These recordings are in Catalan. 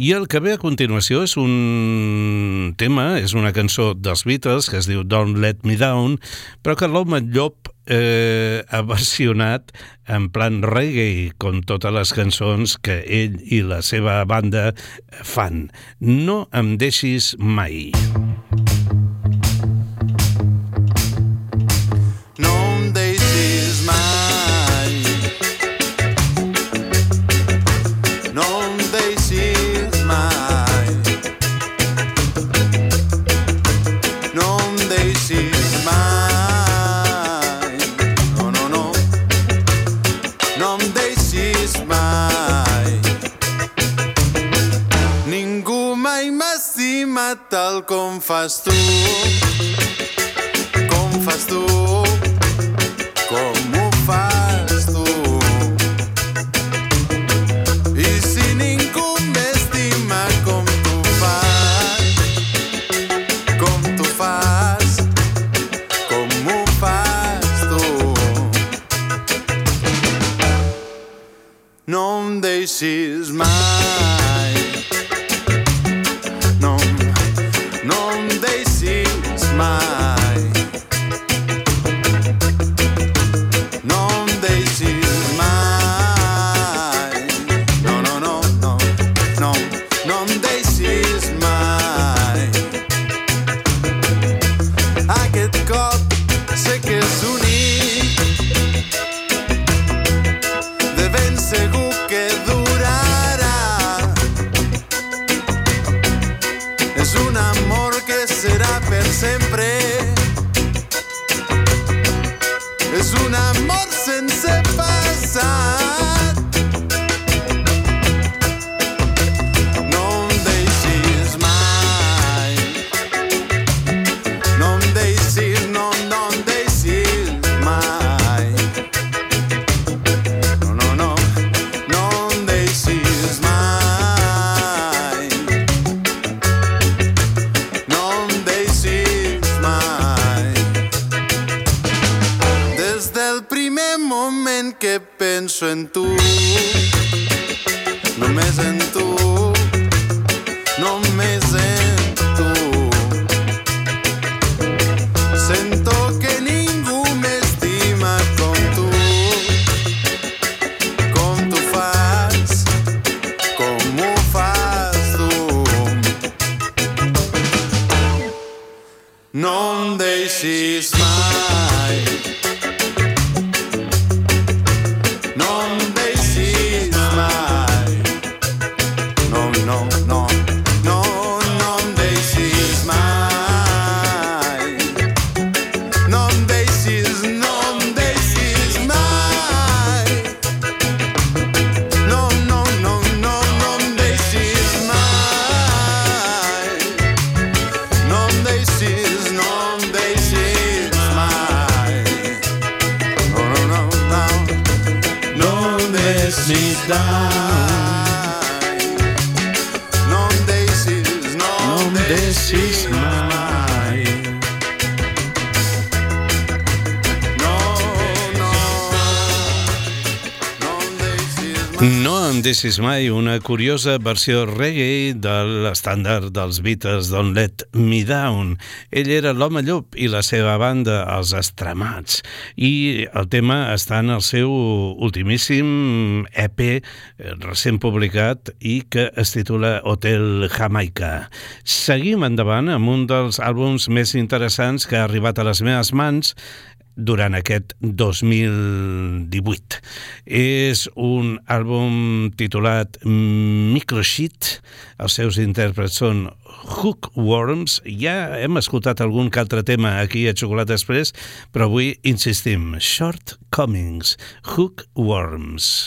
I el que ve a continuació és un tema, és una cançó dels Beatles que es diu Don't Let Me Down, però que l'Home Llop ha versionat en plan reggae, com totes les cançons que ell i la seva banda fan. No em deixis mai. No em deixis mai. No em deixis mai. No em deixis mai. No em deixis mai. Ningú mai m'ha estimat tal com fas tu. Com fas tu. Com ho fas tu. I si ningú m'estima com tu fas. Com tu fas. Com ho fas tu. No em deixis mai. No em deixis mai. No em deixis mai. No em deixis mai. Aquest cop sé que és únic. De ben segur que durarà. És un amor que serà per sempre. És un amor sense passat. No em deixis mai. No em deixis, no em deixis mai. No em deixis mai. No em deixis mai. Des del primer moment que penso en tu, només en tu, només en tu. Sento que ningú m'estima com tu. Com tu fas, com ho fas tu. No em deixis mai. No em deixis mai. No em deixis mai. No em deixis mai. No em deixis mai. No em deixis mai. No em deixis down. No em deixis mai. No em deixis mai, una curiosa versió reggae de l'estàndard dels Beatles, Don't Let Me Down. Ell era l'Home Llop i la seva banda, els Extremats. I el tema està en el seu ultimíssim EP recent publicat i que es titula Hotel Jamaica. Seguim endavant amb un dels àlbums més interessants que ha arribat a les meves mans durant aquest 2018. És un àlbum titulat Microsheet. Els seus intèrprets són Hookworms. Ja hem escoltat algun que altre tema aquí a Xocolata Express, però avui insistim. Shortcomings, Hookworms.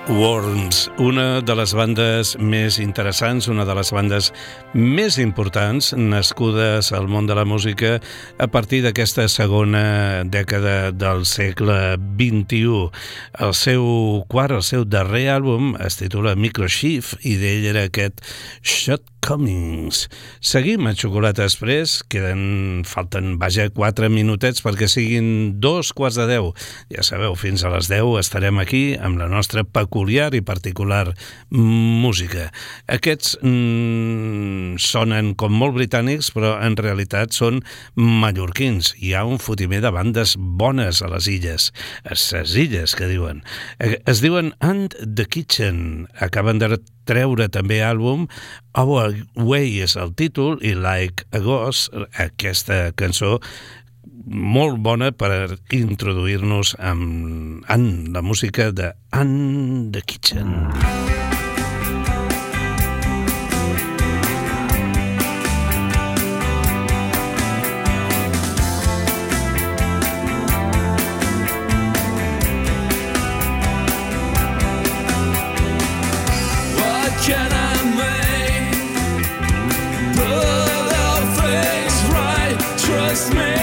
Worms, una de les bandes més interessants, una de les bandes més importants nascudes al món de la música a partir d'aquesta segona dècada del segle XXI. El seu darrer àlbum es titula Microchief i d'ell era aquest Shortcomings. Seguim a Xocolata Express, falten 4 minutets perquè siguin 2:15. Ja sabeu, fins a les 10 estarem aquí amb la nostra peculiar i particular música. Aquests sonen com molt britànics, però en realitat són mallorquins. Hi ha un fotimer de bandes bones a les illes. Les illes, que diuen. Es diuen And the Kitchen. Acaben de treure també àlbum. Our Way és el títol i Like a Ghost, aquesta cançó molt bona per introduir-nos en la música de And the Kitchen. Can I make put our things right? Trust me,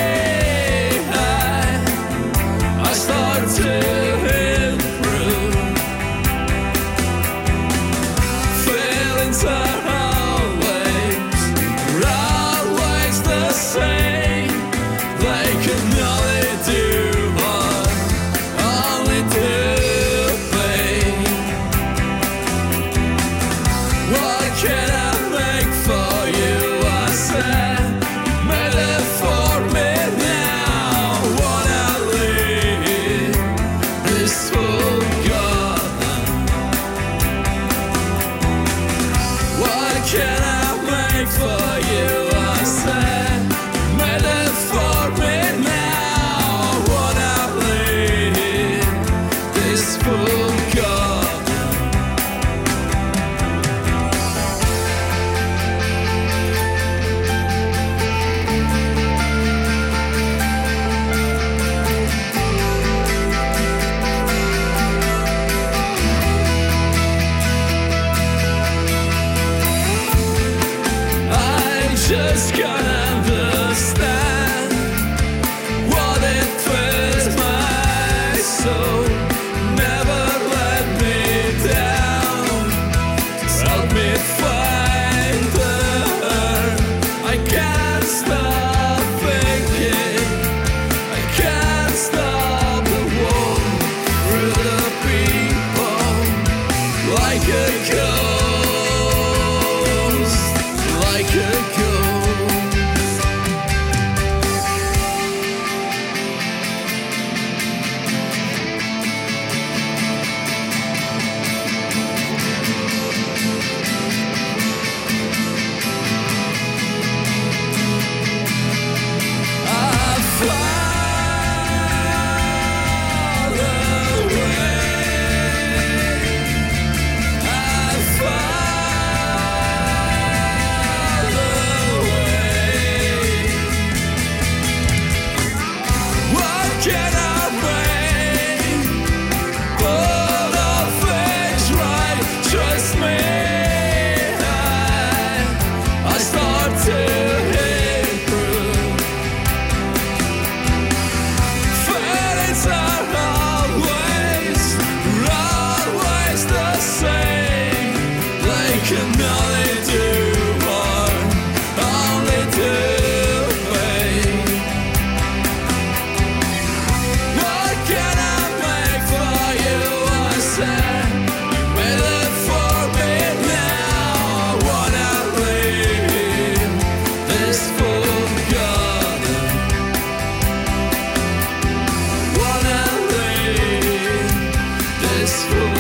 I start to improve. Feelings are always the same. They can only do one, only do. What can I make for you? I said, made it for me now. What I leave is forgotten. What can I make for you? I said, made it for me now. What I leave is forgotten. Just can't understand what it fills my soul. Never let me down. Just help me find her. I can't stop thinking. I can't stop the walk through the people like a ghost, like a ghost. This